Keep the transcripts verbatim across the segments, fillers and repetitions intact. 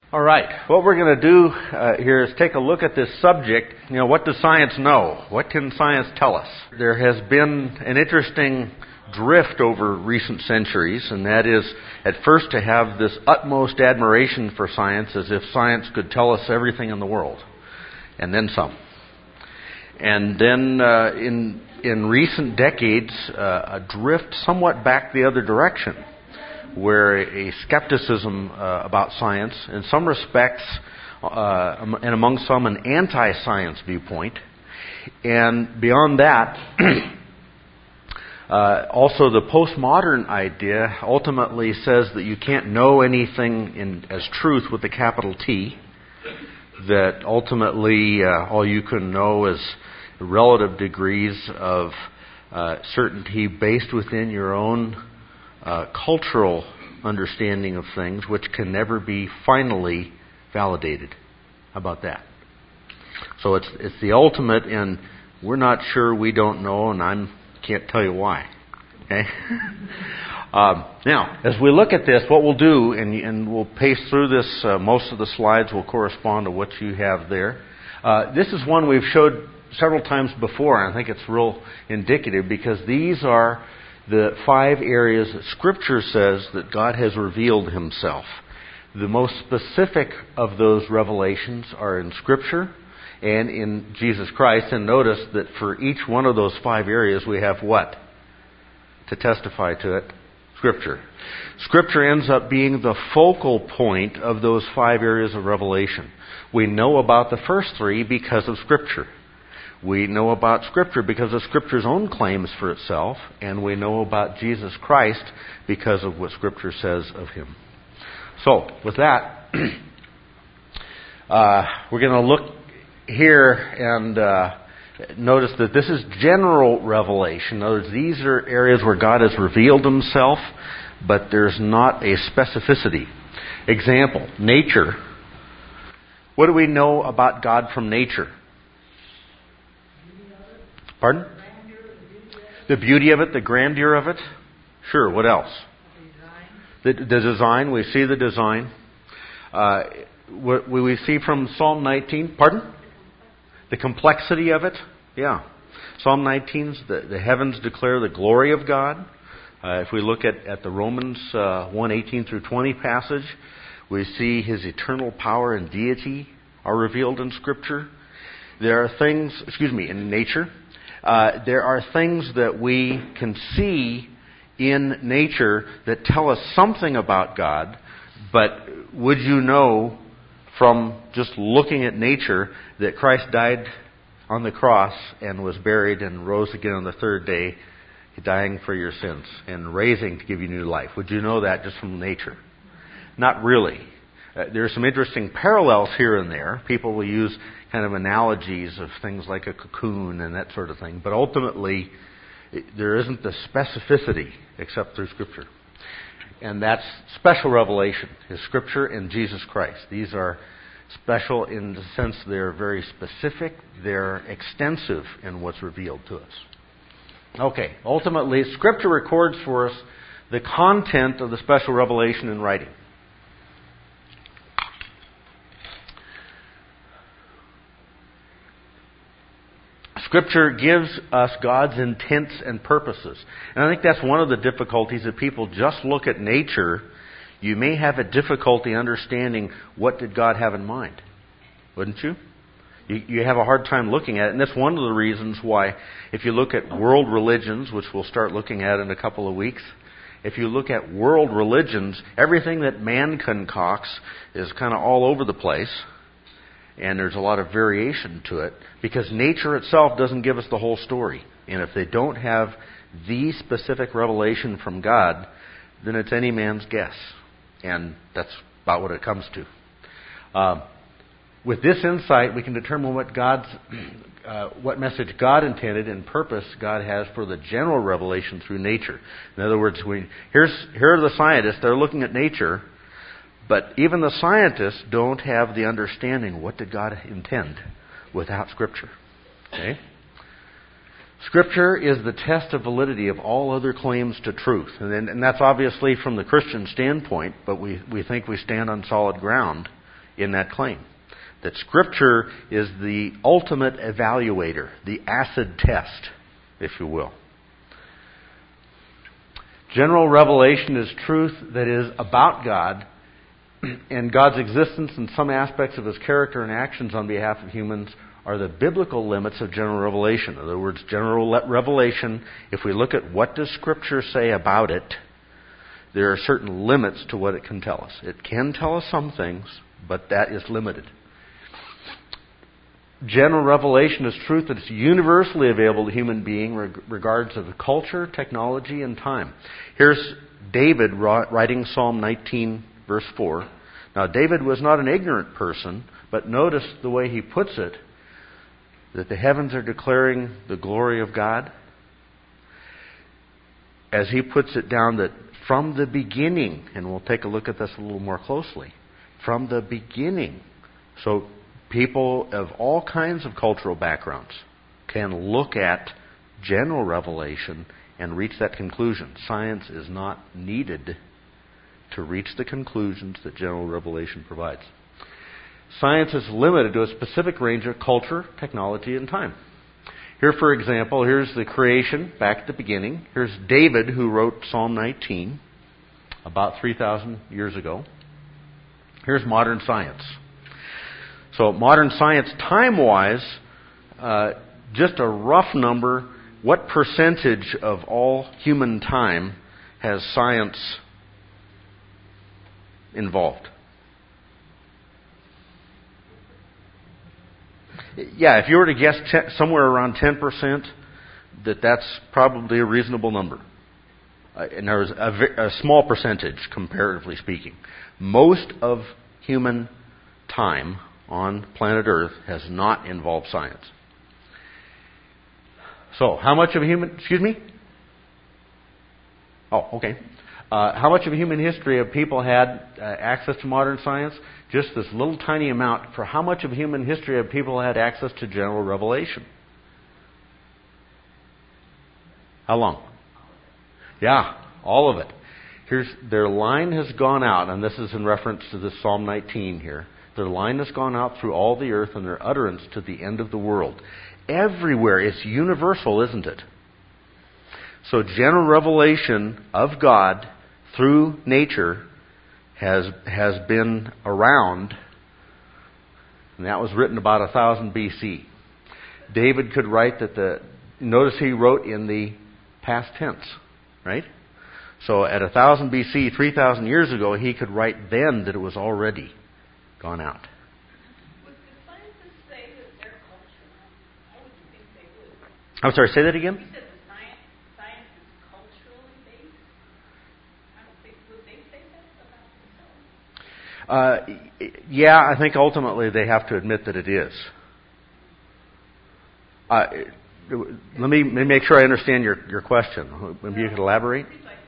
All right. What we're going to do uh, here is take a look at this subject. You know, what does science know? What can science tell us? There has been an interesting drift over recent centuries, and that is, at first, to have this utmost admiration for science as if science could tell us everything in the world, and then some. And then uh, in in recent decades, uh, a drift somewhat back the other direction, where a skepticism uh, about science, in some respects, uh, and among some, an anti-science viewpoint. And beyond that, uh, also the postmodern idea ultimately says that you can't know anything in, as truth with a capital T, that ultimately uh, all you can know is relative degrees of uh, certainty based within your own Uh, cultural understanding of things, which can never be finally validated. How about that? So it's it's the ultimate, and we're not sure, we don't know, and I can't tell you why. Okay. um, now, as we look at this, what we'll do, and and we'll pace through this. Uh, most of the slides will correspond to what you have there. Uh, this is one we've showed several times before, and I think it's real indicative because these are the five areas that Scripture says that God has revealed Himself. The most specific of those revelations are in Scripture and in Jesus Christ. And notice that for each one of those five areas we have what? To testify to it? Scripture. Scripture ends up being the focal point of those five areas of revelation. We know about the first three because of Scripture. We know about Scripture because of Scripture's own claims for itself, and we know about Jesus Christ because of what Scripture says of Him. So, with that, uh, we're going to look here and uh, notice that this is general revelation. In other words, these are areas where God has revealed Himself, but there's not a specificity. Example, nature. What do we know about God from nature? Pardon? The beauty of it, the grandeur of it. Sure, what else? The, the design, we see the design. Uh, what we see from Psalm nineteen, pardon? The complexity of it. Yeah. Psalm nineteen, the, the heavens declare the glory of God. Uh, if we look at, at the Romans uh, one eighteen through twenty passage, we see His eternal power and deity are revealed in Scripture. There are things, excuse me, in nature. Uh, there are things that we can see in nature that tell us something about God, but would you know from just looking at nature that Christ died on the cross and was buried and rose again on the third day, dying for your sins and raising to give you new life? Would you know that just from nature? Not really. Uh, there are some interesting parallels here and there. People will use kind of analogies of things like a cocoon and that sort of thing. But ultimately, it, there isn't the specificity except through Scripture. And that's special revelation, is Scripture and Jesus Christ. These are special in the sense they're very specific. They're extensive in what's revealed to us. Okay, ultimately, Scripture records for us the content of the special revelation in writing. Scripture gives us God's intents and purposes. And I think that's one of the difficulties that people just look at nature. You may have a difficulty understanding what did God have in mind. Wouldn't you? You, you have a hard time looking at it. And that's one of the reasons why, if you look at world religions, which we'll start looking at in a couple of weeks, if you look at world religions, everything that man concocts is kind of all over the place. And there's a lot of variation to it because nature itself doesn't give us the whole story. And if they don't have the specific revelation from God, then it's any man's guess. And that's about what it comes to. Uh, with this insight, we can determine what God's, uh, what message God intended and purpose God has for the general revelation through nature. In other words, we, here's here are the scientists. They're looking at nature. But even the scientists don't have the understanding, what did God intend, without Scripture. Okay? Scripture is the test of validity of all other claims to truth. And, and that's obviously from the Christian standpoint, but we, we think we stand on solid ground in that claim. That Scripture is the ultimate evaluator, the acid test, if you will. General revelation is truth that is about God and God's existence and some aspects of His character and actions on behalf of humans are the biblical limits of general revelation. In other words, general revelation, if we look at what does Scripture say about it, there are certain limits to what it can tell us. It can tell us some things, but that is limited. General revelation is truth that is universally available to human being regards of culture, technology, and time. Here's David writing Psalm nineteen, verse four. Now, David was not an ignorant person, but notice the way he puts it, that the heavens are declaring the glory of God. As he puts it down, that from the beginning, and we'll take a look at this a little more closely, from the beginning. So people of all kinds of cultural backgrounds can look at general revelation and reach that conclusion. Science is not needed to reach the conclusions that general revelation provides. Science is limited to a specific range of culture, technology, and time. Here, for example, here's the creation back at the beginning. Here's David, who wrote Psalm nineteen about three thousand years ago. Here's modern science. So modern science, time-wise, uh, just a rough number, what percentage of all human time has science involved? Yeah, if you were to guess te- somewhere around ten percent, that that's probably a reasonable number. Uh, and there's a, v- a small percentage, comparatively speaking. Most of human time on planet Earth has not involved science. So, how much of human... Excuse me? Oh, okay. Uh, how much of human history have people had uh, access to modern science? Just this little tiny amount. For how much of human history have people had access to general revelation? How long? Yeah, all of it. Here's their line has gone out, and this is in reference to this Psalm nineteen here. Their line has gone out through all the earth and their utterance to the end of the world. Everywhere. It's universal, isn't it? So general revelation of God through nature has has been around, and that was written about one thousand B C. David could write that the... Notice he wrote in the past tense, right? So at one thousand B C, three thousand years ago, he could write then that it was already gone out. Would the scientists say that they're cultural? I would think they would. I'm sorry, say that again? You said the science, science is culturally based? I don't think, would they say that about themselves? Uh, yeah, I think ultimately they have to admit that it is. Uh, let me, let me make sure I understand your, your question. Maybe you could elaborate?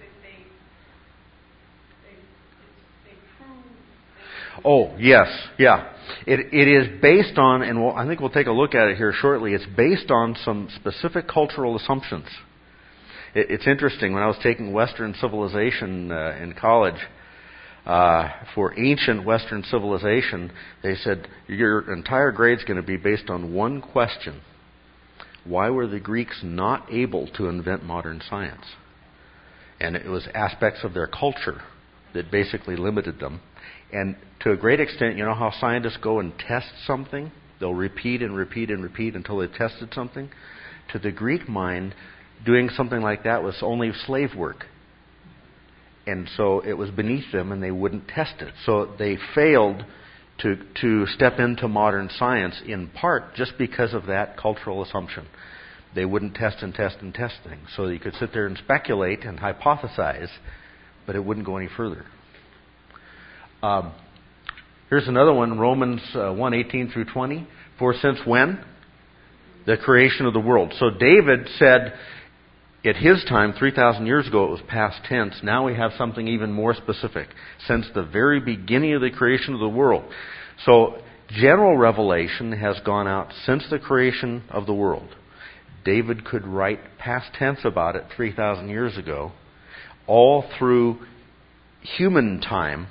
Oh, yes, yeah. It it is based on, and we'll, I think we'll take a look at it here shortly, it's based on some specific cultural assumptions. It, it's interesting, when I was taking Western civilization uh, in college, uh, for ancient Western civilization, they said, your entire grade's going to be based on one question. Why were the Greeks not able to invent modern science? And it was aspects of their culture that basically limited them. And to a great extent, you know how scientists go and test something? They'll repeat and repeat and repeat until they've tested something. To the Greek mind, doing something like that was only slave work. And so it was beneath them and they wouldn't test it. So they failed to to step into modern science in part just because of that cultural assumption. They wouldn't test and test and test things. So you could sit there and speculate and hypothesize, but it wouldn't go any further. Um, here's another one, Romans uh, one, eighteen through twenty. For since when? The creation of the world. So David said at his time, three thousand years ago, it was past tense. Now we have something even more specific. Since the very beginning of the creation of the world. So general revelation has gone out since the creation of the world. David could write past tense about it three thousand years ago. All through human time,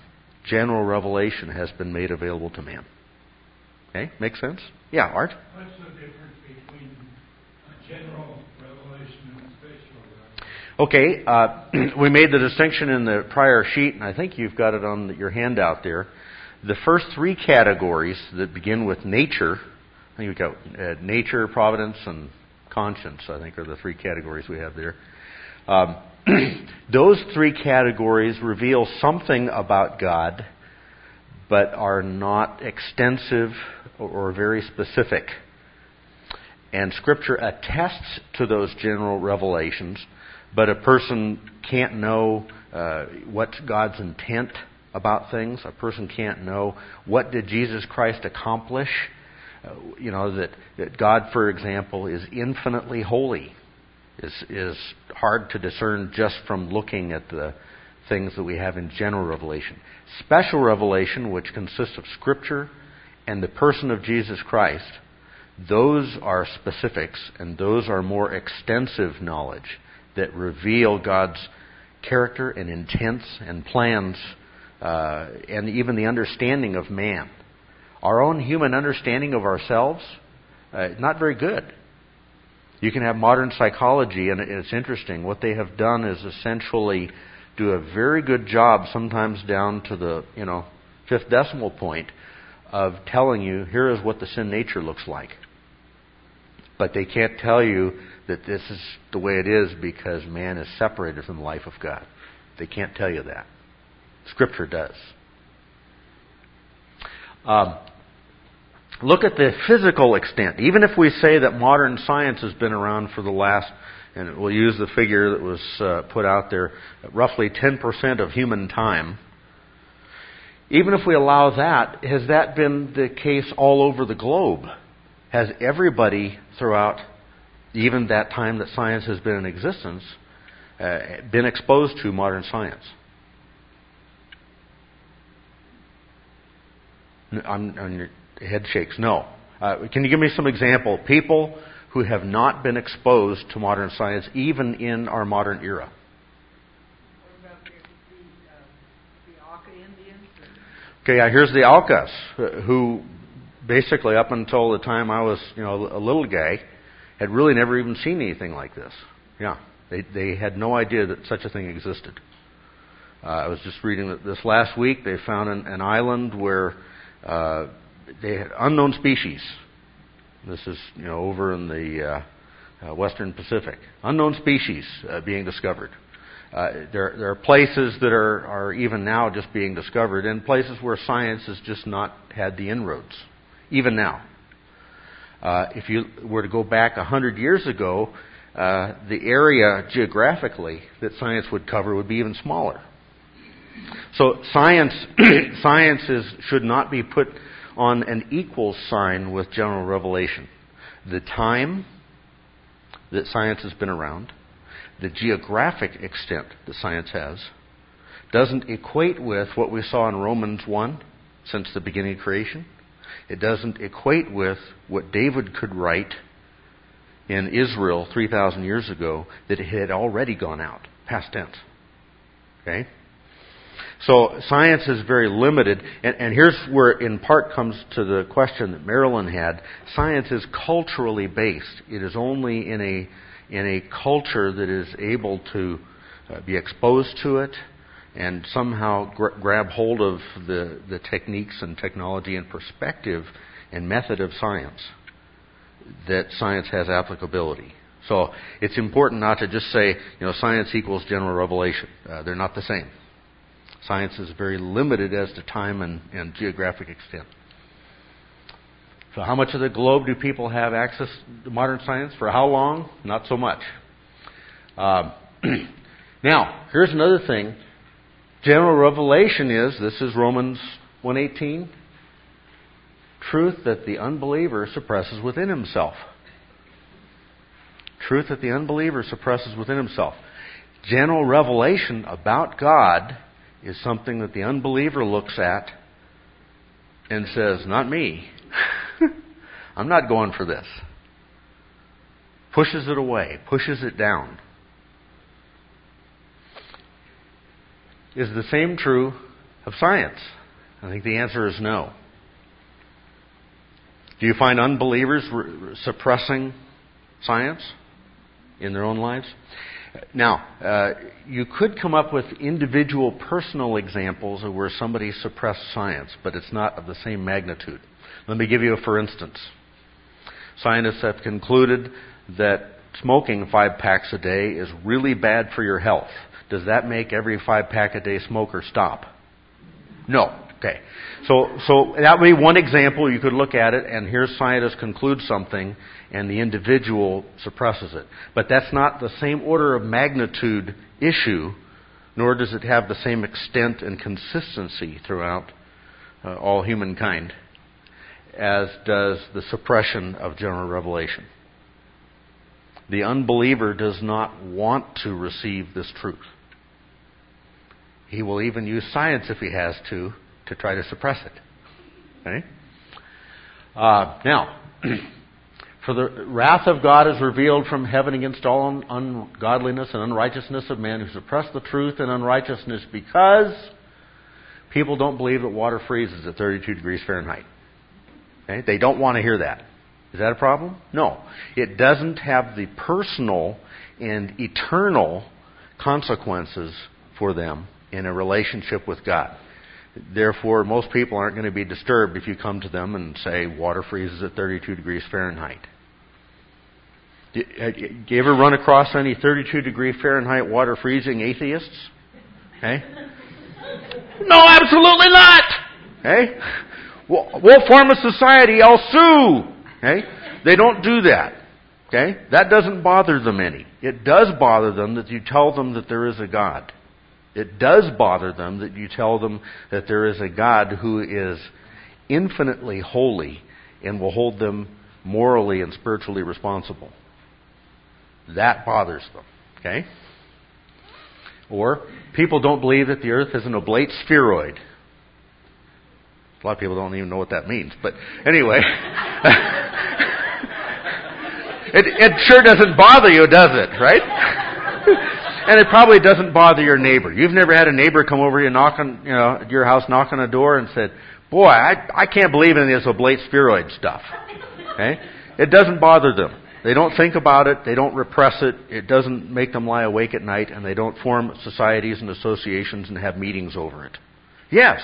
general revelation has been made available to man. Okay, make sense? Yeah, Art? What's the difference between a general revelation and a special revelation? Okay, uh, we made the distinction in the prior sheet, and I think you've got it on your handout there. The first three categories that begin with nature, I think we've got uh, nature, providence, and conscience, I think are the three categories we have there. Um, those three categories reveal something about God, but are not extensive or very specific. And Scripture attests to those general revelations, but a person can't know uh, what's God's intent about things. A person can't know what did Jesus Christ accomplish. Uh, you know, that, that God, for example, is infinitely holy is, is hard to discern just from looking at the things that we have in general revelation. Special revelation, which consists of Scripture and the person of Jesus Christ, those are specifics, and those are more extensive knowledge that reveal God's character and intents and plans, uh, and even the understanding of man. Our own human understanding of ourselves, uh, not very good. You can have modern psychology, and it's interesting. What they have done is essentially do a very good job, sometimes down to the you know fifth decimal point, of telling you, here is what the sin nature looks like. But they can't tell you that this is the way it is because man is separated from the life of God. They can't tell you that. Scripture does. Um, look at the physical extent. Even if we say that modern science has been around for the last, and we'll use the figure that was uh, put out there, roughly ten percent of human time. Even if we allow that, has that been the case all over the globe? Has everybody throughout even that time that science has been in existence uh, been exposed to modern science? I'm, I'm, your head shakes. No. Uh, can you give me some example? People who have not been exposed to modern science, even in our modern era. What about the, the, uh, the Auca Indians? Okay, yeah, here's the Aucas, who basically up until the time I was, you know, a little guy, had really never even seen anything like this. Yeah, they they had no idea that such a thing existed. Uh, I was just reading that this last week. They found an, an island where uh, they had unknown species. This is, you know, over in the uh, uh, Western Pacific. Unknown species uh, being discovered. Uh, there, there are places that are, are even now just being discovered, and places where science has just not had the inroads, even now. Uh, if you were to go back a hundred years ago, uh, the area geographically that science would cover would be even smaller. So science, science is, should not be put on an equal sign with general revelation. The time that science has been around, the geographic extent that science has, doesn't equate with what we saw in Romans one, since the beginning of creation. It doesn't equate with what David could write in Israel three thousand years ago, that it had already gone out, past tense. Okay? So science is very limited, and, and here's where in part comes to the question that Marilyn had. Science is culturally based. It is only in a in a culture that is able to uh, be exposed to it and somehow gra- grab hold of the, the techniques and technology and perspective and method of science that science has applicability. So it's important not to just say, you know, science equals general revelation. Uh, they're not the same. Science is very limited as to time and, and geographic extent. So how much of the globe do people have access to modern science? For how long? Not so much. Um, now, here's another thing. General revelation is, this is Romans one eighteen, truth that the unbeliever suppresses within himself. Truth that the unbeliever suppresses within himself. General revelation about God is something that the unbeliever looks at and says, not me. I'm not going for this. Pushes it away, pushes it down. Is the same true of science? I think the answer is no. Do you find unbelievers re- suppressing science in their own lives? Now, uh, you could come up with individual personal examples of where somebody suppressed science, but it's not of the same magnitude. Let me give you a for instance. Scientists have concluded that smoking five packs a day is really bad for your health. Does that make every five pack a day smoker stop? No. Okay. So, so that would be one example. You could look at it, and here scientists conclude something, and the individual suppresses it. But that's not the same order of magnitude issue, nor does it have the same extent and consistency throughout uh, all humankind, as does the suppression of general revelation. The unbeliever does not want to receive this truth. He will even use science if he has to, to try to suppress it. Okay? Uh, now, for the wrath of God is revealed from heaven against all un- ungodliness and unrighteousness of men who suppress the truth and unrighteousness, because people don't believe that water freezes at thirty-two degrees Fahrenheit. Okay? They don't want to hear that. Is that a problem? No. It doesn't have the personal and eternal consequences for them in a relationship with God. Therefore, most people aren't going to be disturbed if you come to them and say, water freezes at thirty-two degrees Fahrenheit. Do you ever run across any thirty-two degree Fahrenheit water freezing atheists? Okay? No, absolutely not! Okay? We'll, we'll form a society, I'll sue! Okay? They don't do that. Okay? That doesn't bother them any. It does bother them that you tell them that there is a God. It does bother them that you tell them that there is a God who is infinitely holy and will hold them morally and spiritually responsible. That bothers them. Okay? Or, people don't believe that the earth is an oblate spheroid. A lot of people don't even know what that means. But anyway, it, it sure doesn't bother you, does it? Right? And it probably doesn't bother your neighbor. You've never had a neighbor come over you knock on, you know, at your house, knock on a door and said, boy, I, I can't believe in this oblate spheroid stuff. Okay? It doesn't bother them. They don't think about it. They don't repress it. It doesn't make them lie awake at night, and they don't form societies and associations and have meetings over it. Yes?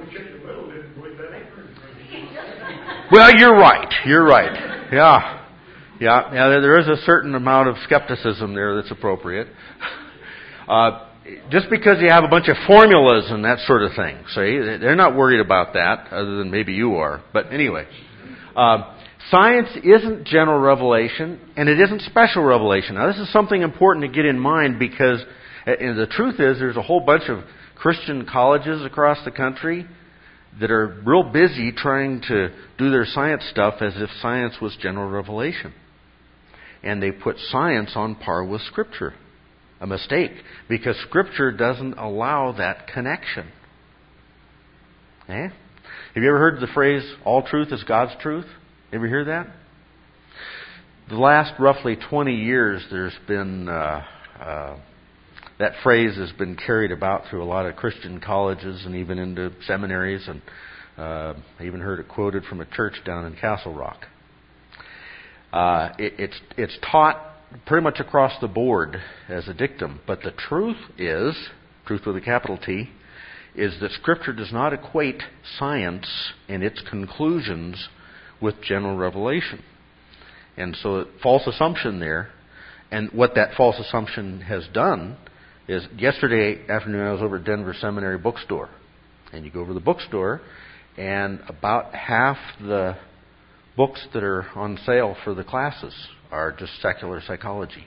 Well, you're right. You're right. Yeah. Yeah, yeah. There is a certain amount of skepticism there that's appropriate. Uh, just because you have a bunch of formulas and that sort of thing, see, they're not worried about that, other than maybe you are. But anyway, uh, science isn't general revelation, and it isn't special revelation. Now, this is something important to get in mind, because and the truth is there's a whole bunch of Christian colleges across the country that are real busy trying to do their science stuff as if science was general revelation. And they put science on par with Scripture. A mistake, because Scripture doesn't allow that connection. Eh? Have you ever heard the phrase, all truth is God's truth? Ever hear that? The last roughly twenty years, there's been, uh, uh, that phrase has been carried about through a lot of Christian colleges and even into seminaries, and uh, I even heard it quoted from a church down in Castle Rock. Uh, it, it's, it's taught pretty much across the board as a dictum. But the truth is, truth with a capital T, is that Scripture does not equate science and its conclusions with general revelation. And so a false assumption there. And what that false assumption has done is, yesterday afternoon I was over at Denver Seminary Bookstore. And you go over to the bookstore, and about half the books that are on sale for the classes are just secular psychology.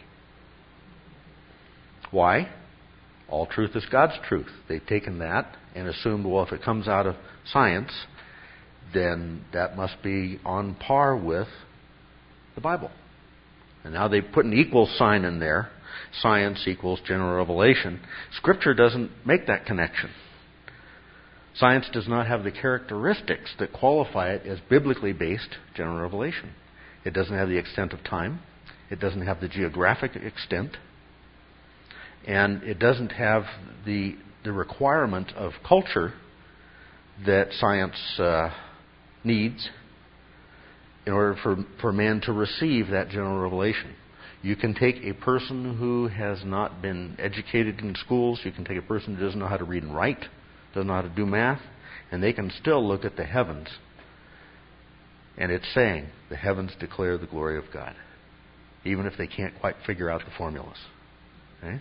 Why? All truth is God's truth. They've taken that and assumed, well, if it comes out of science, then that must be on par with the Bible. And now they put an equal sign in there. Science equals general revelation. Scripture doesn't make that connection. Science does not have the characteristics that qualify it as biblically based general revelation. It doesn't have the extent of time. It doesn't have the geographic extent. And it doesn't have the the requirement of culture that science uh, needs in order for, for man to receive that general revelation. You can take a person who has not been educated in schools, you can take a person who doesn't know how to read and write, doesn't know how to do math, and they can still look at the heavens. And it's saying, the heavens declare the glory of God, even if they can't quite figure out the formulas. Okay?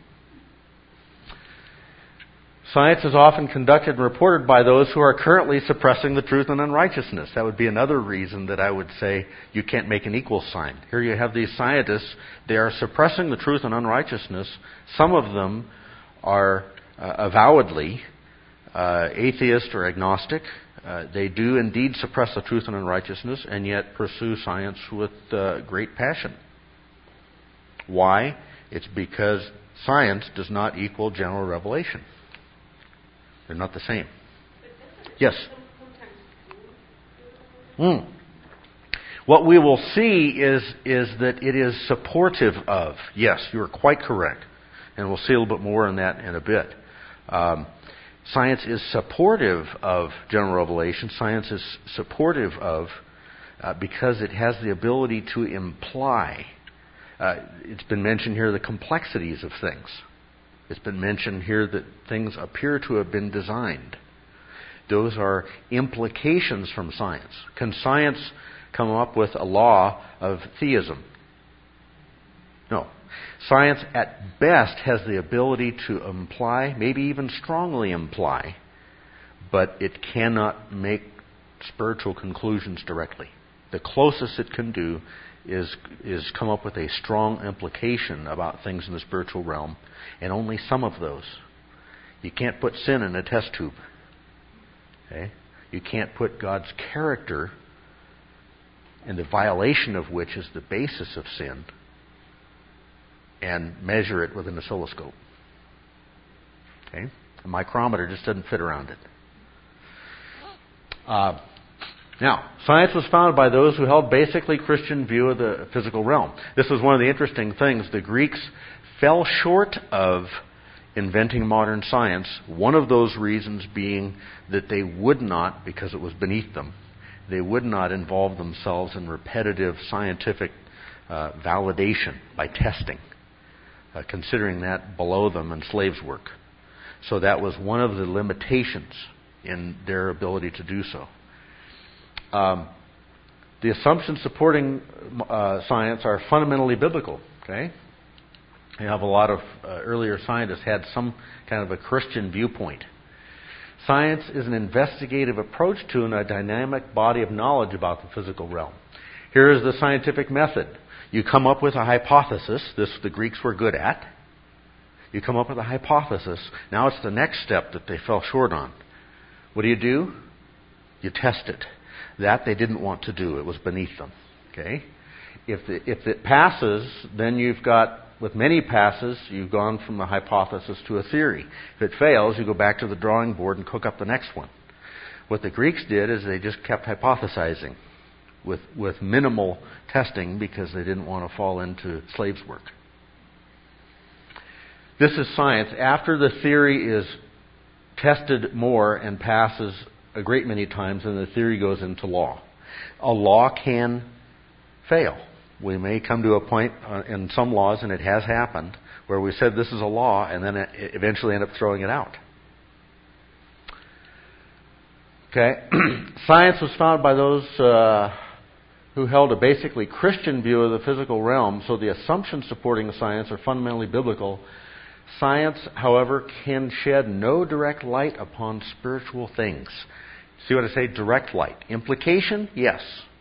Science is often conducted and reported by those who are currently suppressing the truth and unrighteousness. That would be another reason that I would say you can't make an equal sign. Here you have these scientists, they are suppressing the truth and unrighteousness. Some of them are uh, avowedly uh, atheist or agnostic. Uh, they do indeed suppress the truth and unrighteousness and yet pursue science with uh, great passion. Why? It's because science does not equal general revelation. They're not the same. Yes? Mm. What we will see is, is that it is supportive of. Yes, you are quite correct. And we'll see a little bit more on that in a bit. Um, science is supportive of general revelation. Science is supportive of uh, because it has the ability to imply. Uh, it's been mentioned here the complexities of things. It's been mentioned here that things appear to have been designed. Those are implications from science. Can science come up with a law of theism? No. Science at best has the ability to imply, maybe even strongly imply, but it cannot make spiritual conclusions directly. The closest it can do is is come up with a strong implication about things in the spiritual realm, and only some of those. You can't put sin in a test tube. Okay? You can't put God's character, and the violation of which is the basis of sin, and measure it with an oscilloscope. Okay? A micrometer just doesn't fit around it. Uh, Now, science was founded by those who held basically Christian view of the physical realm. This was one of the interesting things. The Greeks fell short of inventing modern science, one of those reasons being that they would not, because it was beneath them, they would not involve themselves in repetitive scientific uh, validation by testing, uh, considering that below them and slaves' work. So that was one of the limitations in their ability to do so. Um, the assumptions supporting uh, science are fundamentally biblical. Okay, you have a lot of uh, earlier scientists had some kind of a Christian viewpoint. Science is an investigative approach to and a dynamic body of knowledge about the physical realm. Here is the scientific method. You come up with a hypothesis. This the Greeks were good at. You come up with a hypothesis. Now it's the next step that they fell short on. What do you do? You test it. That they didn't want to do. It was beneath them. Okay? If the, if it passes, then you've got, with many passes, you've gone from a hypothesis to a theory. If it fails, you go back to the drawing board and cook up the next one. What the Greeks did is they just kept hypothesizing with, with minimal testing because they didn't want to fall into slaves' work. This is science. After the theory is tested more and passes a great many times, and the theory goes into law. A law can fail. We may come to a point uh, in some laws, and it has happened, where we said this is a law, and then it eventually end up throwing it out. Okay, science was founded by those uh, who held a basically Christian view of the physical realm, so the assumptions supporting science are fundamentally biblical. Science, however, can shed no direct light upon spiritual things. See what I say? Direct light. Implication? Yes.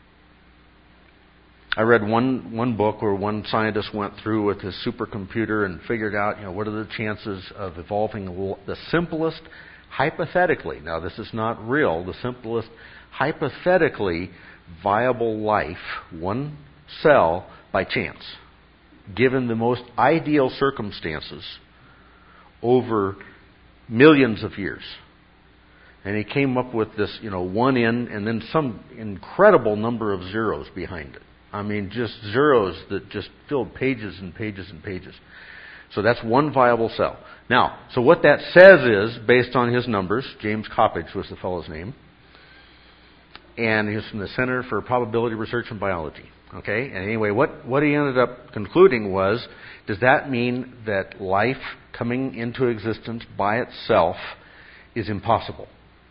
I read one one book where one scientist went through with his supercomputer and figured out, you know, what are the chances of evolving the simplest, hypothetically, now this is not real, the simplest, hypothetically viable life, one cell, by chance, given the most ideal circumstances over millions of years. And he came up with this, you know, one in and then some incredible number of zeros behind it. I mean, just zeros that just filled pages and pages and pages. So that's one viable cell. Now, so what that says is, based on his numbers, James Coppage was the fellow's name, and he was from the Center for Probability Research in Biology. Okay, and anyway, what, what he ended up concluding was, does that mean that life coming into existence by itself is impossible?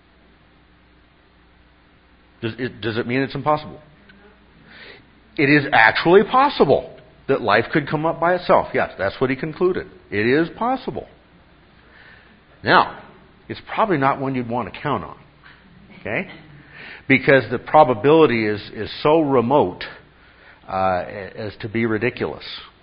Does it, does it mean it's impossible? It is actually possible that life could come up by itself. Yes, that's what he concluded. It is possible. Now, it's probably not one you'd want to count on. Okay? Because the probability is, is so remote uh, as to be ridiculous.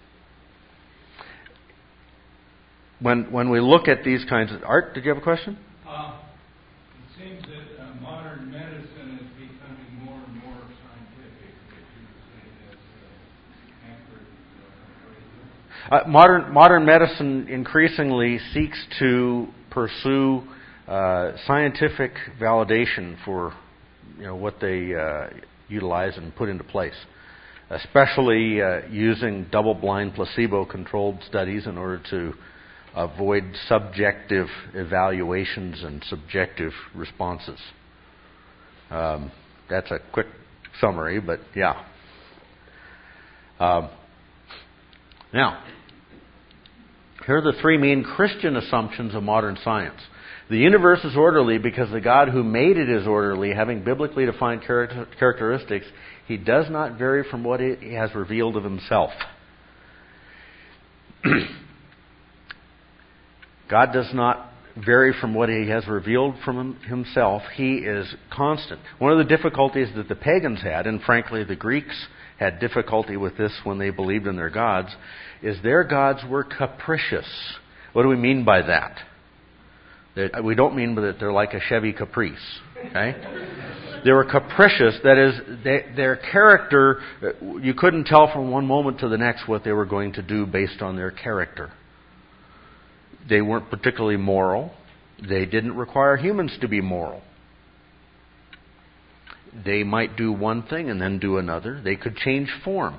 When when we look at these kinds of... Art, did you have a question? Uh, it seems that uh, modern medicine is becoming more and more scientific. If you say that's uh, accurate. Uh, Uh, modern modern medicine increasingly seeks to pursue uh, scientific validation for you know what they uh, utilize and put into place, especially uh, using double-blind, placebo-controlled studies in order to avoid subjective evaluations and subjective responses. Um, that's a quick summary, but yeah. Um, now, here are the three main Christian assumptions of modern science. The universe is orderly because the God who made it is orderly, having biblically defined character- characteristics. He does not vary from what He has revealed of Himself. God does not vary from what He has revealed from Himself. He is constant. One of the difficulties that the pagans had, and frankly the Greeks had difficulty with this when they believed in their gods, is their gods were capricious. What do we mean by that? That we don't mean that they're like a Chevy Caprice. Okay? They were capricious. That is, they, their character, you couldn't tell from one moment to the next what they were going to do based on their character. They weren't particularly moral. They didn't require humans to be moral. They might do one thing and then do another. They could change form.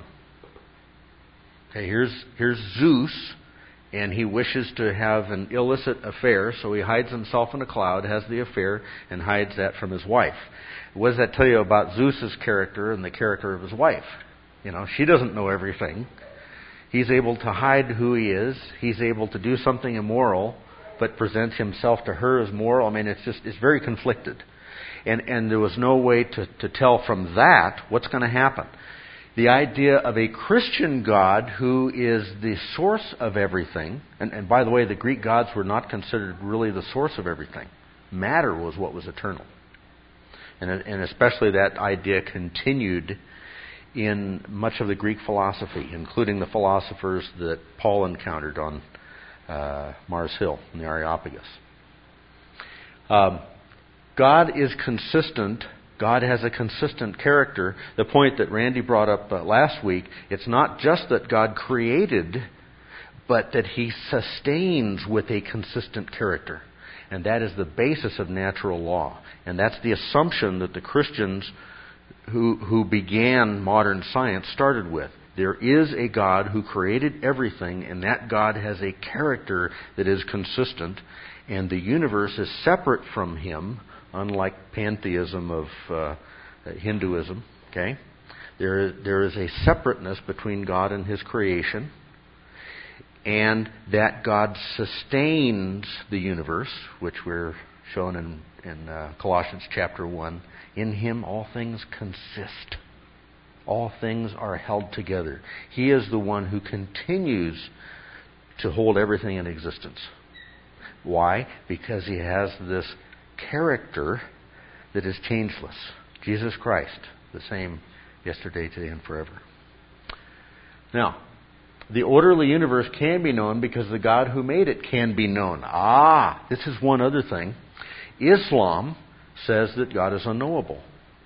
Okay, here's here's Zeus, and he wishes to have an illicit affair, so he hides himself in a cloud, has the affair, and hides that from his wife. What does that tell you about Zeus's character and the character of his wife? You know, she doesn't know everything. He's able to hide who he is. He's able to do something immoral, but presents himself to her as moral. I mean, it's just it's very conflicted. And and there was no way to, to tell from that what's going to happen. The idea of a Christian God who is the source of everything, and, and by the way, the Greek gods were not considered really the source of everything. Matter was what was eternal. And, and especially that idea continued in much of the Greek philosophy, including the philosophers that Paul encountered on uh, Mars Hill in the Areopagus. Um, God is consistent. God has a consistent character. The point that Randy brought up uh, last week, it's not just that God created, but that He sustains with a consistent character. And that is the basis of natural law. And that's the assumption that the Christians who, who began modern science started with. There is a God who created everything, and that God has a character that is consistent, and the universe is separate from Him, unlike pantheism of uh, Hinduism. Okay, there there is a separateness between God and His creation, and that God sustains the universe, which we're shown in in uh, Colossians chapter one. In Him all things consist. All things are held together. He is the one who continues to hold everything in existence. Why? Because He has this character that is changeless. Jesus Christ, the same yesterday, today, and forever. Now, the orderly universe can be known because the God who made it can be known. Ah, this is one other thing. Islam says that God is unknowable.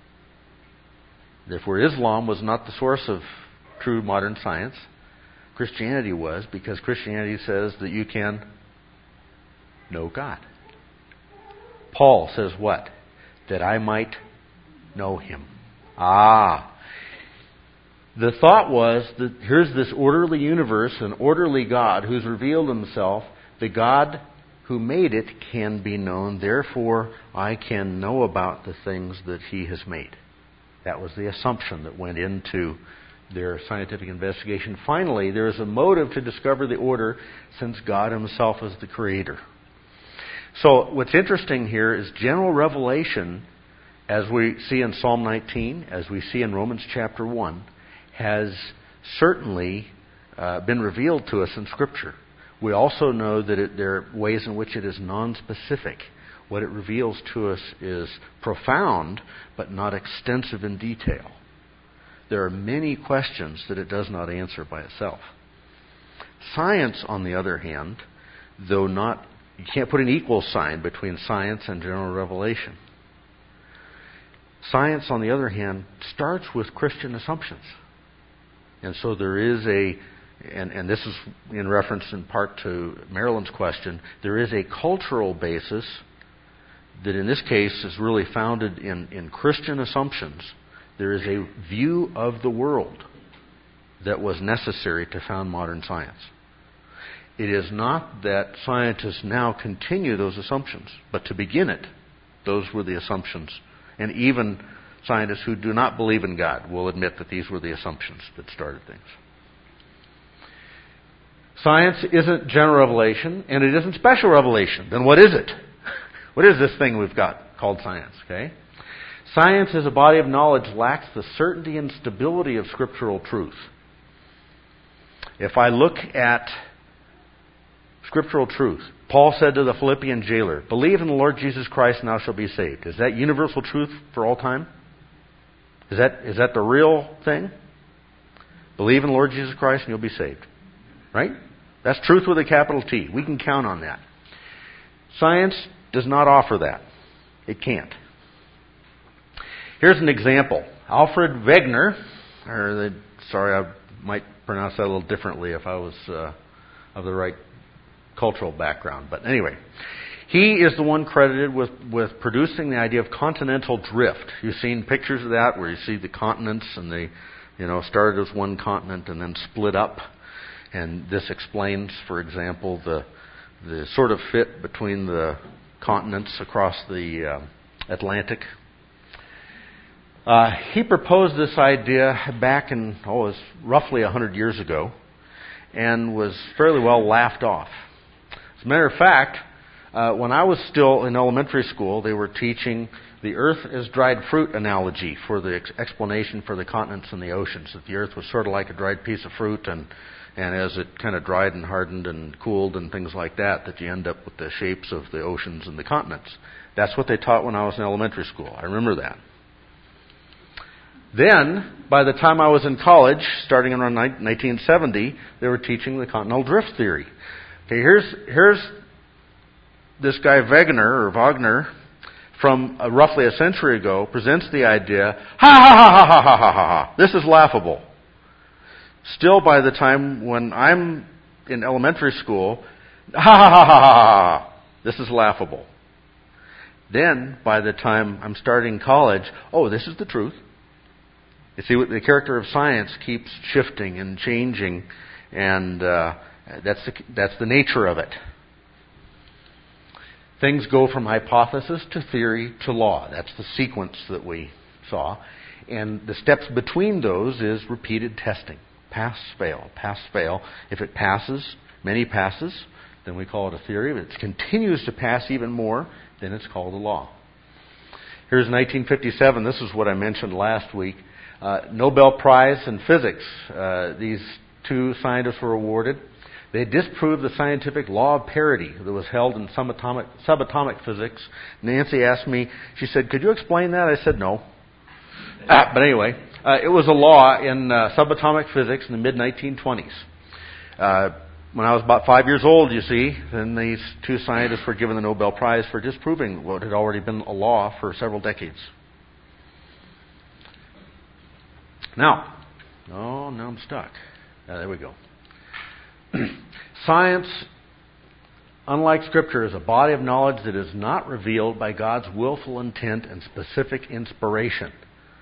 Therefore, Islam was not the source of true modern science. Christianity was, because Christianity says that you can know God. Paul says what? That I might know Him. Ah. The thought was that here's this orderly universe, an orderly God who's revealed Himself. The God who made it can be known. Therefore, I can know about the things that He has made. That was the assumption that went into their scientific investigation. Finally, there is a motive to discover the order, since God himself is the creator. So what's interesting here is general revelation, as we see in Psalm nineteen, as we see in Romans chapter one, has certainly uh, been revealed to us in Scripture. We also know that it, there are ways in which it is non-specific. What it reveals to us is profound, but not extensive in detail. There are many questions that it does not answer by itself. Science, on the other hand, though not, you can't put an equal sign between science and general revelation. Science, on the other hand, starts with Christian assumptions. And so there is a, and, and this is in reference in part to Marilyn's question, there is a cultural basis that in this case is really founded in, in Christian assumptions. There is a view of the world that was necessary to found modern science. It is not that scientists now continue those assumptions, but to begin it, those were the assumptions. And even scientists who do not believe in God will admit that these were the assumptions that started things. Science isn't general revelation, and it isn't special revelation. Then what is it? What is this thing we've got called science? Okay? Science as a body of knowledge lacks the certainty and stability of scriptural truth. If I look at scriptural truth, Paul said to the Philippian jailer, "Believe in the Lord Jesus Christ and thou shalt be saved." Is that universal truth for all time? Is that is that the real thing? Believe in the Lord Jesus Christ and you'll be saved. Right? That's truth with a capital T. We can count on that. Science does not offer that. It can't. Here's an example. Alfred Wegener, or the, sorry, I might pronounce that a little differently if I was uh, of the right cultural background. But anyway, he is the one credited with, with producing the idea of continental drift. You've seen pictures of that where you see the continents and they, you know, started as one continent and then split up. And this explains, for example, the the sort of fit between the continents across the uh, Atlantic. Uh, he proposed this idea back in, oh, it was roughly one hundred years ago, and was fairly well laughed off. As a matter of fact, uh, when I was still in elementary school, they were teaching the earth as dried fruit analogy for the ex- explanation for the continents and the oceans, that the earth was sort of like a dried piece of fruit, and And as it kind of dried and hardened and cooled and things like that, that you end up with the shapes of the oceans and the continents. That's what they taught when I was in elementary school. I remember that. Then, by the time I was in college, starting around nineteen seventy, they were teaching the continental drift theory. Okay, here's here's this guy Wegener, or Wagner, from uh, roughly a century ago, presents the idea, ha ha ha ha ha ha ha ha, this is laughable. Still, by the time when I'm in elementary school, ha ha ha ha ha, this is laughable. Then, by the time I'm starting college, oh, this is the truth. You see, the character of science keeps shifting and changing, and uh, that's the, that's the nature of it. Things go from hypothesis to theory to law. That's the sequence that we saw. And the steps between those is repeated testing. Pass, fail, pass, fail. If it passes, many passes, then we call it a theory. If it continues to pass even more, then it's called a law. Here's nineteen fifty-seven. This is what I mentioned last week. Uh, Nobel Prize in Physics. Uh, these two scientists were awarded. They disproved the scientific law of parity that was held in subatomic, subatomic physics. Nancy asked me, she said, "Could you explain that?" I said, "No." Ah, but anyway, uh, it was a law in uh, subatomic physics in the mid nineteen twenties. Uh, when I was about five years old, you see, then these two scientists were given the Nobel Prize for disproving what had already been a law for several decades. Now, oh, now I'm stuck. Uh, there we go. Science, unlike Scripture, is a body of knowledge that is not revealed by God's willful intent and specific inspiration.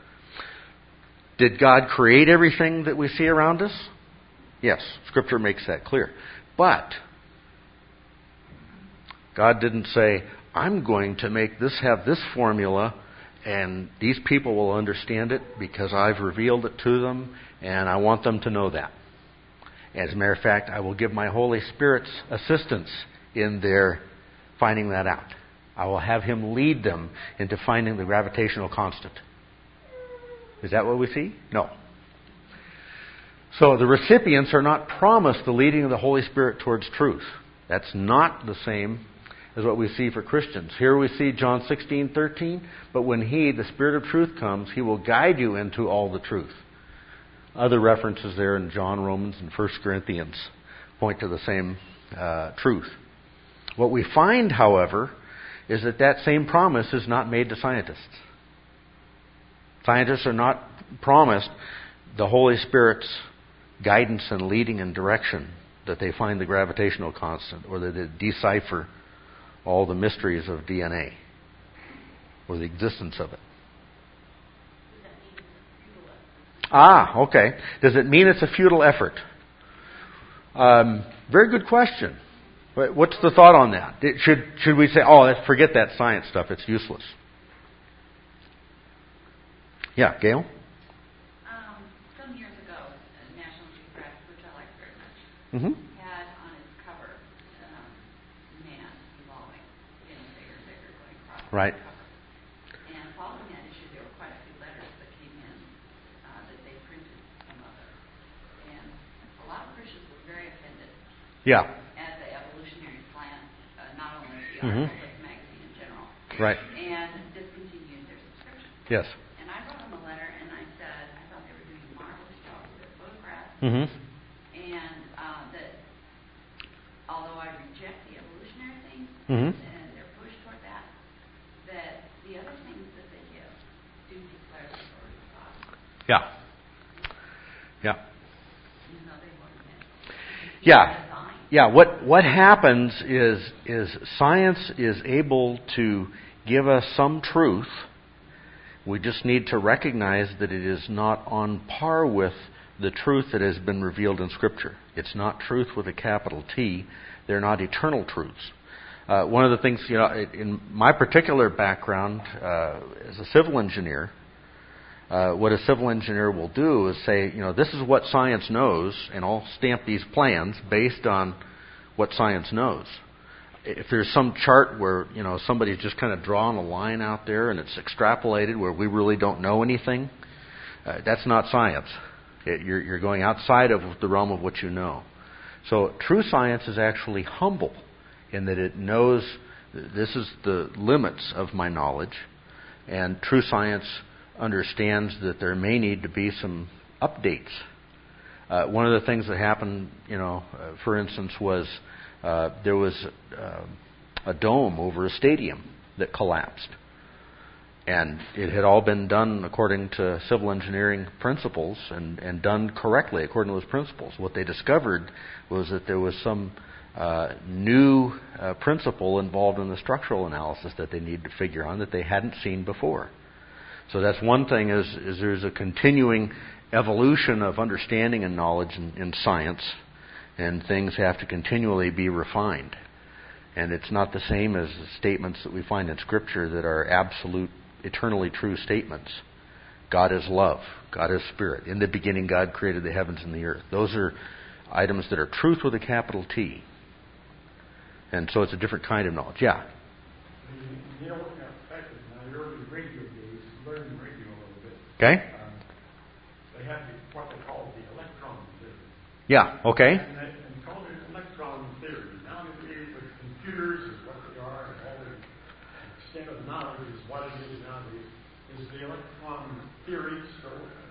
Did God create everything that we see around us? Yes, Scripture makes that clear. But God didn't say, "I'm going to make this have this formula, and these people will understand it because I've revealed it to them, and I want them to know that. As a matter of fact, I will give my Holy Spirit's assistance in their finding that out. I will have Him lead them into finding the gravitational constant. Is that what we see? No. So the recipients are not promised the leading of the Holy Spirit towards truth. That's not the same as what we see for Christians. Here we see John sixteen thirteen, but when He, the Spirit of truth, comes, He will guide you into all the truth. Other references there in John, Romans, and First Corinthians point to the same uh, truth. What we find, however, is that that same promise is not made to scientists. Scientists are not promised the Holy Spirit's guidance and leading and direction, that they find the gravitational constant, or that they decipher all the mysteries of D N A, or the existence of it. Ah, okay. Does it mean it's a futile effort? Um, very good question. What's the thought on that? Should should we say, oh, let's forget that science stuff, it's useless? Yeah, Gail? Um, some years ago, National Geographic, which I like very much, Mm-hmm. had on its cover um, man evolving, getting bigger and bigger, going across Right. the cover. And following that issue, there were quite a few letters that came in uh, that they printed some of it. And a lot of Christians were very offended Yeah. at the evolutionary slant, uh, not only the Mhm. article, but the magazine in general. Right. And discontinued their subscription. Yes. And I wrote them a letter and I said I thought they were doing a marvelous job with their photographs. Mm-hmm. And uh, that although I reject the evolutionary things Mm-hmm. and their push toward that, that the other things that they give do declare the authority of God. Yeah. Yeah. Even though they weren't meant. Yeah. Design. Yeah, what what happens is is science is able to give us some truth. We just need to recognize that it is not on par with the truth that has been revealed in Scripture. It's not truth with a capital T. They're not eternal truths. Uh, one of the things, you know, in my particular background uh, as a civil engineer, uh, what a civil engineer will do is say, you know, this is what science knows, and I'll stamp these plans based on what science knows. If there's some chart where, you know, somebody's just kind of drawn a line out there and it's extrapolated where we really don't know anything, uh, that's not science. It, you're, you're going outside of the realm of what you know. So true science is actually humble in that it knows this is the limits of my knowledge, and true science understands that there may need to be some updates. Uh, one of the things that happened, you know, uh, for instance, was uh, there was uh, a dome over a stadium that collapsed. And it had all been done according to civil engineering principles and, and done correctly according to those principles. What they discovered was that there was some uh, new uh, principle involved in the structural analysis that they needed to figure on that they hadn't seen before. So that's one thing is, is there's a continuing evolution of understanding and knowledge in, in science, and things have to continually be refined. And it's not the same as the statements that we find in Scripture that are absolute, eternally true statements. God is love. God is spirit. In the beginning, God created the heavens and the earth. Those are items that are truth with a capital T. And so it's a different kind of knowledge. Yeah? You know, back in the early radio days, learning radio a little bit. Okay? Um, they had the, what they called the electron theory. Yeah, okay. And they, and they called it electron theory. Now they do with computers is what they are, and all the extent of knowledge is what it is nowadays. Is the electron theory so?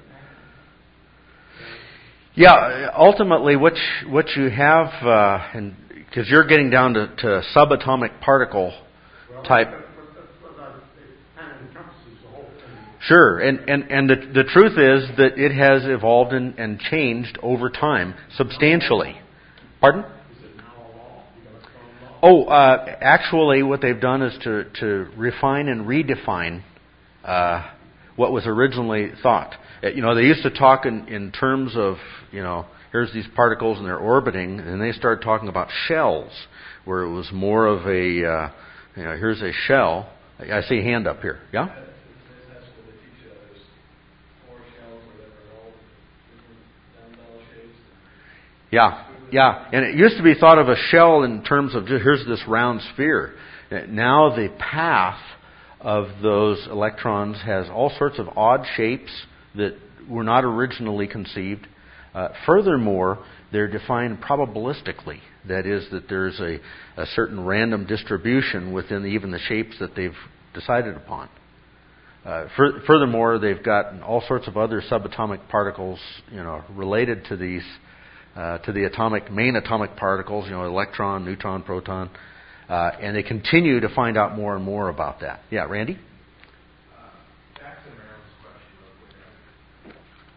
Yeah, ultimately, what you, what you have, uh, and because you're getting down to, to subatomic particle well, type. But, but, but, but it kind of encompasses the whole thing. Sure, and, and, and the, the truth is that it has evolved and, and changed over time substantially. Pardon? Is it now a law? The electron law? Oh, uh, actually, what they've done is to, to refine and redefine uh, what was originally thought. Uh, You know, they used to talk in, in terms of, you know, here's these particles and they're orbiting, and they started talking about shells, where it was more of a, uh, you know, here's a shell. I see a hand up here. Yeah? Is Yeah, yeah. And it used to be thought of a shell in terms of just, here's this round sphere. Now the path of those electrons has all sorts of odd shapes that were not originally conceived. Uh, furthermore, they're defined probabilistically. That is, that there's a, a certain random distribution within even the shapes that they've decided upon. Uh, fur- furthermore, they've got all sorts of other subatomic particles, you know, related to these, uh, to the atomic main atomic particles, you know, electron, neutron, proton, uh, and they continue to find out more and more about that. Yeah, Randy? Uh, back to Marilyn's question real quick.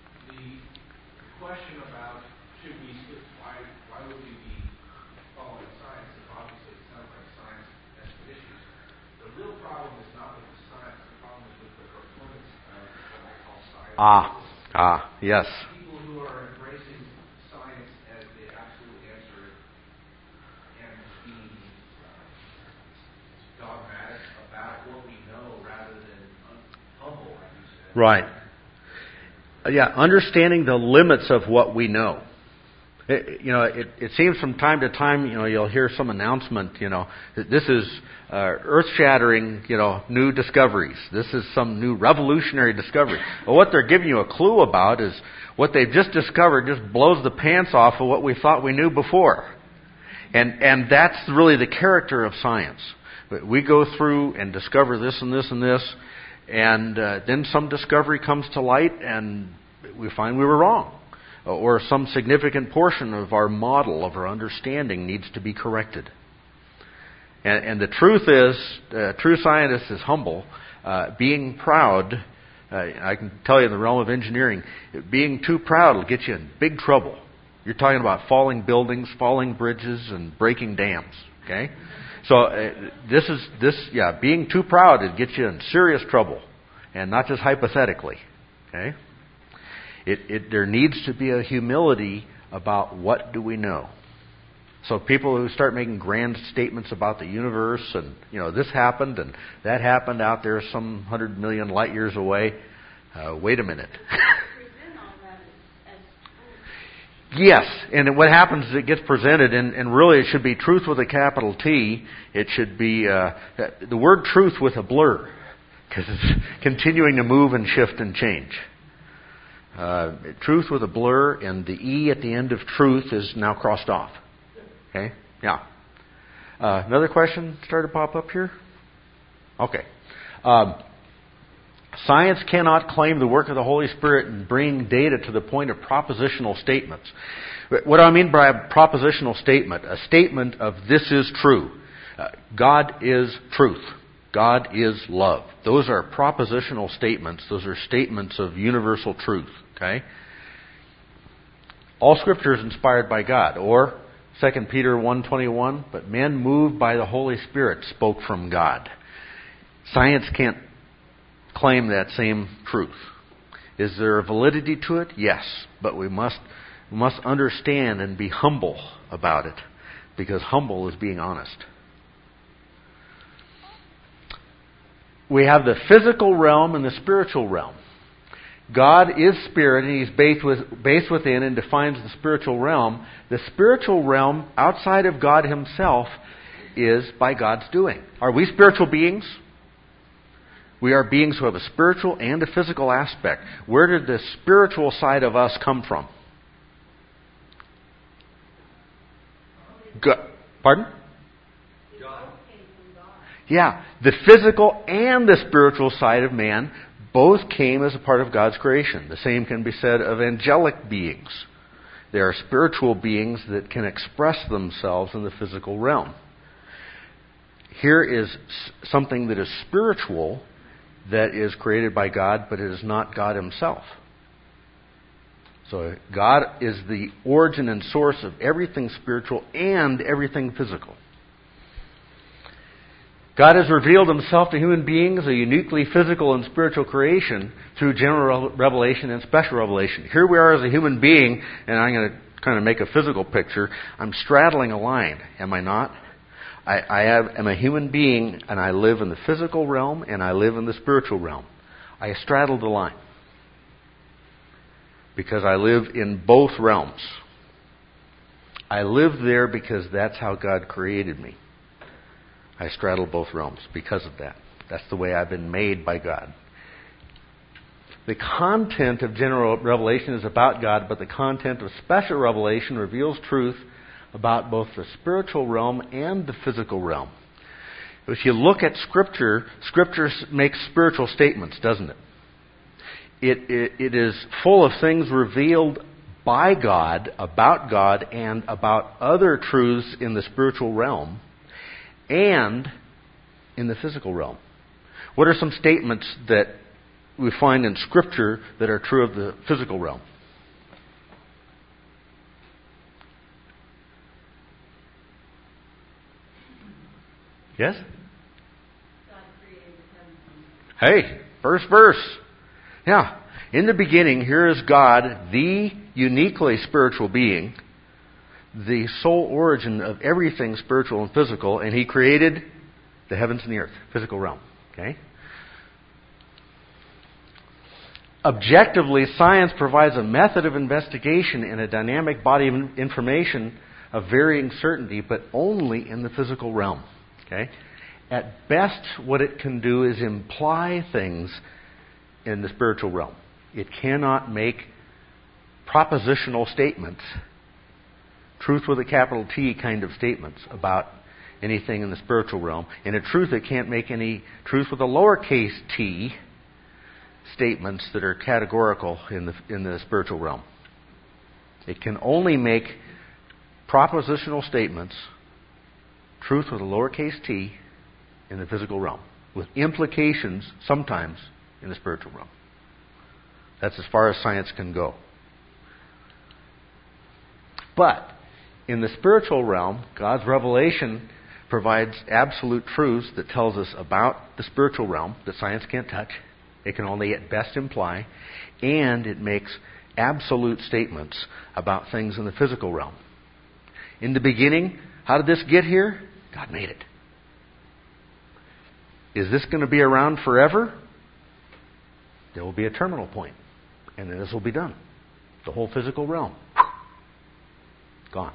The question about should we, why, why would we be following science if obviously it sounds like science has some issues. The real problem is not with the science. The problem is with the proponents of what I call science. Ah, ah, yes. People who are embracing science as the absolute answer and being uh, dogmatic about what we know rather than un- humble, like you said. Right. Uh, Yeah, understanding the limits of what we know. It, you know, it, it seems from time to time, you know, you'll hear some announcement, you know, that this is uh, earth-shattering, you know, new discoveries. This is some new revolutionary discovery. Well, what they're giving you a clue about is what they've just discovered just blows the pants off of what we thought we knew before. And and that's really the character of science. We go through and discover this and this and this, and uh, then some discovery comes to light, and we find we were wrong. Or some significant portion of our model, of our understanding, needs to be corrected. And, and the truth is, uh, true scientist is humble. Uh, being proud, uh, I can tell you in the realm of engineering, being too proud will get you in big trouble. You're talking about falling buildings, falling bridges, and breaking dams. Okay, so uh, this is this, yeah, being too proud it gets you in serious trouble, and not just hypothetically. Okay. It, it, there needs to be a humility about what do we know. So people who start making grand statements about the universe and, you know, this happened and that happened out there some hundred million light years away. Uh, wait a minute. Yes, and what happens is it gets presented, and, and really it should be truth with a capital T. It should be uh, the word truth with a blur, because it's continuing to move and shift and change. Uh, truth with a blur, and the E at the end of truth is now crossed off. Okay? Yeah. Uh, another question started to pop up here? Okay. Um, science cannot claim the work of the Holy Spirit and bring data to the point of propositional statements. What do I mean by a propositional statement? A statement of this is true. Uh, God is truth. God is love. Those are propositional statements. Those are statements of universal truth. Okay? All Scripture is inspired by God. Or, Second Peter one twenty-one, but men moved by the Holy Spirit spoke from God. Science can't claim that same truth. Is there a validity to it? Yes. But we must, we must understand and be humble about it. Because humble is being honest. We have the physical realm and the spiritual realm. God is spirit, and He's based, with, based within and defines the spiritual realm. The spiritual realm, outside of God Himself, is by God's doing. Are we spiritual beings? We are beings who have a spiritual and a physical aspect. Where did the spiritual side of us come from? God. Pardon? Yeah, the physical and the spiritual side of man both came as a part of God's creation. The same can be said of angelic beings. They are spiritual beings that can express themselves in the physical realm. Here is something that is spiritual that is created by God, but it is not God Himself. So God is the origin and source of everything spiritual and everything physical. God has revealed Himself to human beings, a uniquely physical and spiritual creation, through general revelation and special revelation. Here we are as a human being, and I'm going to kind of make a physical picture. I'm straddling a line, am I not? I, I have, am a human being, and I live in the physical realm, and I live in the spiritual realm. I straddle the line. Because I live in both realms. I live there because that's how God created me. I straddle both realms because of that. That's the way I've been made by God. The content of general revelation is about God, but the content of special revelation reveals truth about both the spiritual realm and the physical realm. If you look at Scripture, Scripture makes spiritual statements, doesn't it? It, it? it is full of things revealed by God, about God, and about other truths in the spiritual realm and in the physical realm. What are some statements that we find in Scripture that are true of the physical realm? Yes? God created the heavens. Hey, first verse. Yeah. In the beginning, here is God, the uniquely spiritual being, the sole origin of everything spiritual and physical, and He created the heavens and the earth, physical realm. Okay? Objectively, science provides a method of investigation in a dynamic body of information of varying certainty, but only in the physical realm. Okay? At best, what it can do is imply things in the spiritual realm. It cannot make propositional statements, truth with a capital T kind of statements about anything in the spiritual realm. And in truth, it can't make any truth with a lowercase t statements that are categorical in the in the spiritual realm. It can only make propositional statements, truth with a lowercase t, in the physical realm, with implications sometimes in the spiritual realm. That's as far as science can go. But in the spiritual realm, God's revelation provides absolute truths that tells us about the spiritual realm that science can't touch. It can only at best imply, and it makes absolute statements about things in the physical realm. In the beginning, how did this get here? God made it. Is this going to be around forever? There will be a terminal point, and then this will be done. The whole physical realm, gone.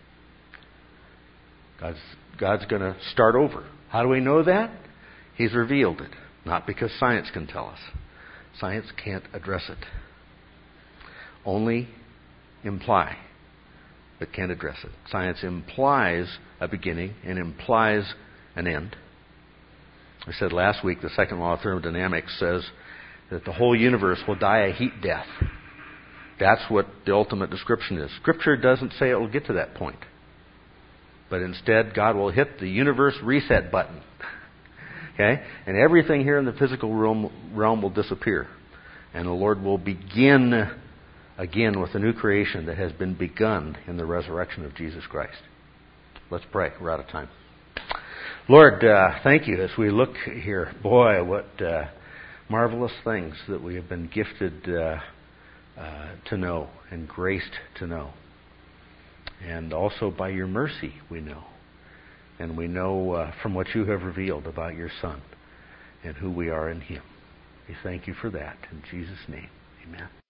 God's, God's going to start over. How do we know that? He's revealed it. Not because science can tell us. Science can't address it. Only imply, but can't address it. Science implies a beginning and implies an end. I said last week the second law of thermodynamics says that the whole universe will die a heat death. That's what the ultimate description is. Scripture doesn't say it will get to that point. But instead, God will hit the universe reset button. Okay? And everything here in the physical realm, realm will disappear. And the Lord will begin again with a new creation that has been begun in the resurrection of Jesus Christ. Let's pray. We're out of time. Lord, uh, thank you as we look here. Boy, what uh, marvelous things that we have been gifted uh, uh, to know and graced to know. And also by your mercy we know. And we know uh, from what you have revealed about your Son and who we are in Him. We thank you for that. In Jesus' name, amen.